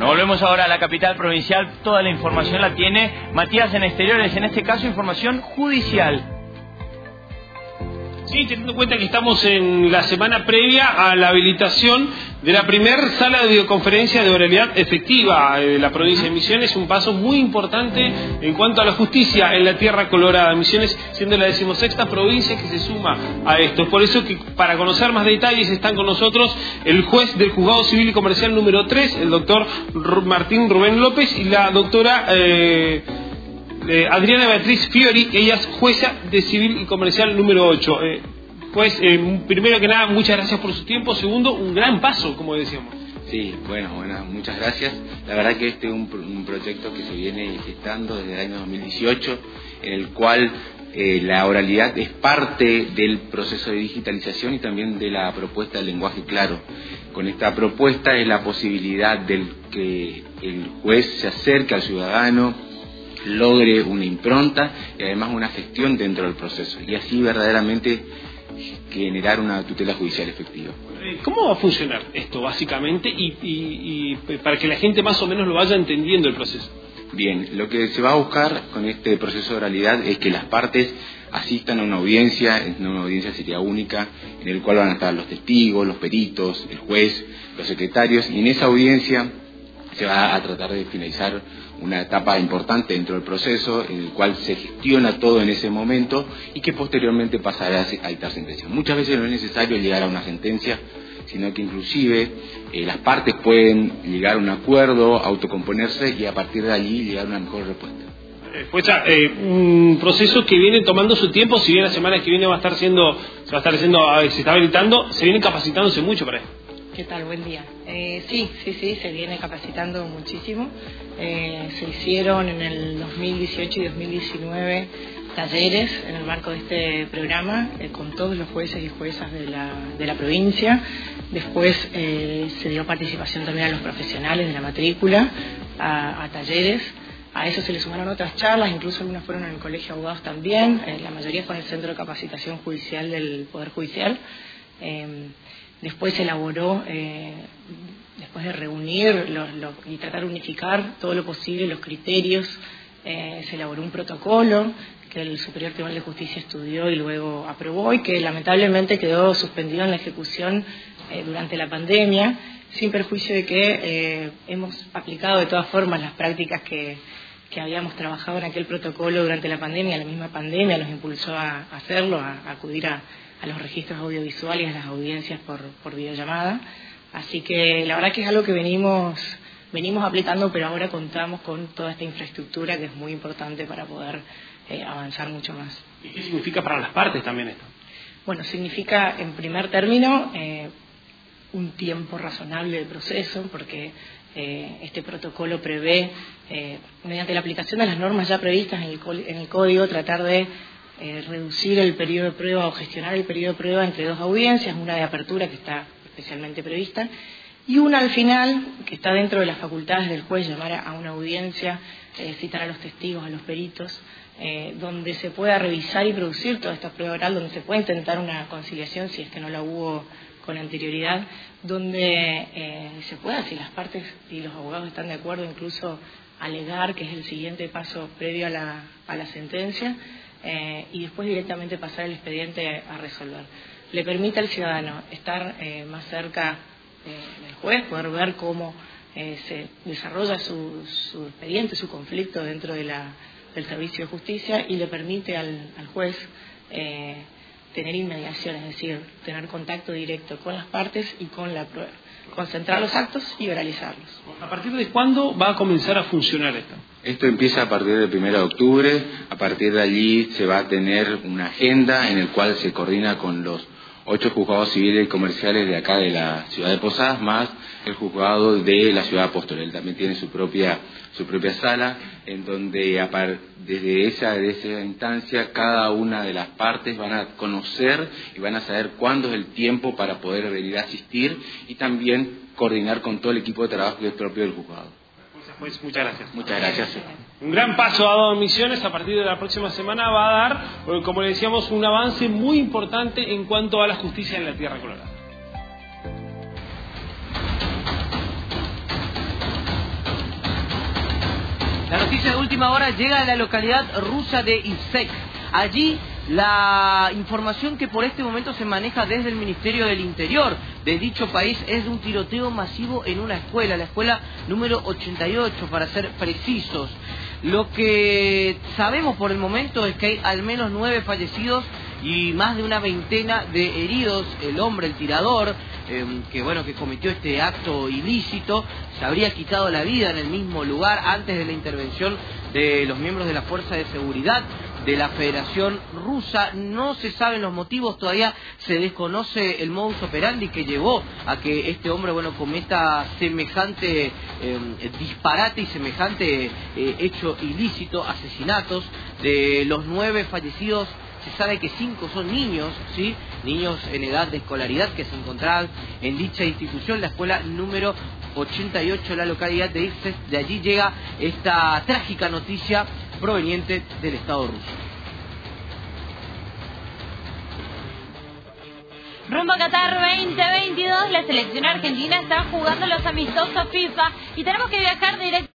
Nos volvemos ahora a la capital provincial. Toda la información la tiene Matías en Exteriores, en este caso información judicial. Sí, teniendo en cuenta que estamos en la semana previa a la habilitación de la primer sala de videoconferencia de oralidad efectiva de la provincia de Misiones, un paso muy importante en cuanto a la justicia en la Tierra Colorada. Misiones siendo la 16ª provincia que se suma a esto. Es por eso que para conocer más detalles están con nosotros el juez del Juzgado Civil y Comercial número 3, el doctor Martín Rubén López, y la doctora Adriana Beatriz Fiori, ella es jueza de Civil y Comercial número 8. Pues, primero que nada, muchas gracias por su tiempo. Segundo, un gran paso, como decíamos. Sí, bueno, muchas gracias. La verdad que este es un proyecto que se viene gestando desde el año 2018, en el cual la oralidad es parte del proceso de digitalización y también de la propuesta del lenguaje claro. Con esta propuesta es la posibilidad de que el juez se acerque al ciudadano, logre una impronta y además una gestión dentro del proceso, y así verdaderamente generar una tutela judicial efectiva. ¿Cómo va a funcionar esto básicamente y para que la gente más o menos lo vaya entendiendo el proceso? Bien, lo que se va a buscar con este proceso de oralidad es que las partes asistan a una audiencia sería única, en el cual van a estar los testigos, los peritos, el juez, los secretarios, y en esa audiencia se va a tratar de finalizar una etapa importante dentro del proceso, en el cual se gestiona todo en ese momento y que posteriormente pasará a dictar sentencia. Muchas veces no es necesario llegar a una sentencia, sino que inclusive las partes pueden llegar a un acuerdo, autocomponerse y a partir de allí llegar a una mejor respuesta. Pues un proceso que viene tomando su tiempo, si bien la semana que viene se está habilitando, se vienen capacitándose mucho para esto. ¿Qué tal? Buen día. Sí, se viene capacitando muchísimo. Se hicieron en el 2018 y 2019 talleres en el marco de este programa con todos los jueces y juezas de la provincia. Después se dio participación también a los profesionales de la matrícula, a talleres. A eso se le sumaron otras charlas, incluso algunas fueron en el Colegio de Abogados también, la mayoría fue en el Centro de Capacitación Judicial del Poder Judicial. Después se elaboró, después de reunir y tratar de unificar todo lo posible, los criterios, se elaboró un protocolo que el Superior Tribunal de Justicia estudió y luego aprobó y que lamentablemente quedó suspendido en la ejecución durante la pandemia, sin perjuicio de que hemos aplicado de todas formas las prácticas que habíamos trabajado en aquel protocolo durante la pandemia. La misma pandemia nos impulsó a hacerlo, a acudir a los registros audiovisuales, a las audiencias por videollamada. Así que la verdad que es algo que venimos aplicando, pero ahora contamos con toda esta infraestructura que es muy importante para poder avanzar mucho más. ¿Y qué significa para las partes también esto? Bueno, significa en primer término un tiempo razonable de proceso, porque este protocolo prevé, mediante la aplicación de las normas ya previstas en el código, tratar de reducir el periodo de prueba o gestionar el periodo de prueba entre dos audiencias, una de apertura que está especialmente prevista y una al final que está dentro de las facultades del juez, llamar a una audiencia, citar a los testigos, a los peritos, donde se pueda revisar y producir toda esta prueba oral, donde se pueda intentar una conciliación si es que no la hubo con anterioridad, donde se pueda, si las partes y los abogados están de acuerdo, incluso alegar, que es el siguiente paso previo a la sentencia, y después directamente pasar el expediente a resolver. Le permite al ciudadano estar más cerca del juez, poder ver cómo se desarrolla su expediente, su conflicto dentro del servicio de justicia, y le permite al juez tener inmediación, es decir, tener contacto directo con las partes y con la prueba, concentrar los actos y oralizarlos. ¿A partir de cuándo va a comenzar a funcionar esto? Esto empieza a partir del 1 de octubre, a partir de allí se va a tener una agenda en el cual se coordina con los 8 juzgados civiles y comerciales de acá de la ciudad de Posadas, más el juzgado de la ciudad de Apóstoles. Él también tiene su propia sala, en donde desde esa instancia cada una de las partes van a conocer y van a saber cuándo es el tiempo para poder venir a asistir y también coordinar con todo el equipo de trabajo que es propio del juzgado. Pues muchas gracias. Muchas gracias. Un gran paso ha dado Misiones. A partir de la próxima semana va a dar, como le decíamos, un avance muy importante en cuanto a la justicia en la Tierra Colorada. La noticia de última hora llega de la localidad rusa de Ivsek. Allí la información que por este momento se maneja desde el Ministerio del Interior de dicho país es de un tiroteo masivo en una escuela, la escuela número 88 para ser precisos. Lo que sabemos por el momento es que hay al menos 9 fallecidos y más de una veintena de heridos. El hombre, el tirador, que cometió este acto ilícito, se habría quitado la vida en el mismo lugar antes de la intervención de los miembros de la Fuerza de Seguridad de la Federación Rusa. No se saben los motivos, todavía se desconoce el modus operandi que llevó a que este hombre cometa semejante disparate y semejante hecho ilícito, asesinatos. De los 9 fallecidos se sabe que 5 son niños, ¿sí? Niños en edad de escolaridad que se encontraban en dicha institución, la escuela número 88 de la localidad de Ivsek. De allí llega esta trágica noticia proveniente del Estado ruso. Rumbo a Qatar 2022, la selección argentina está jugando los amistosos FIFA y tenemos que viajar directamente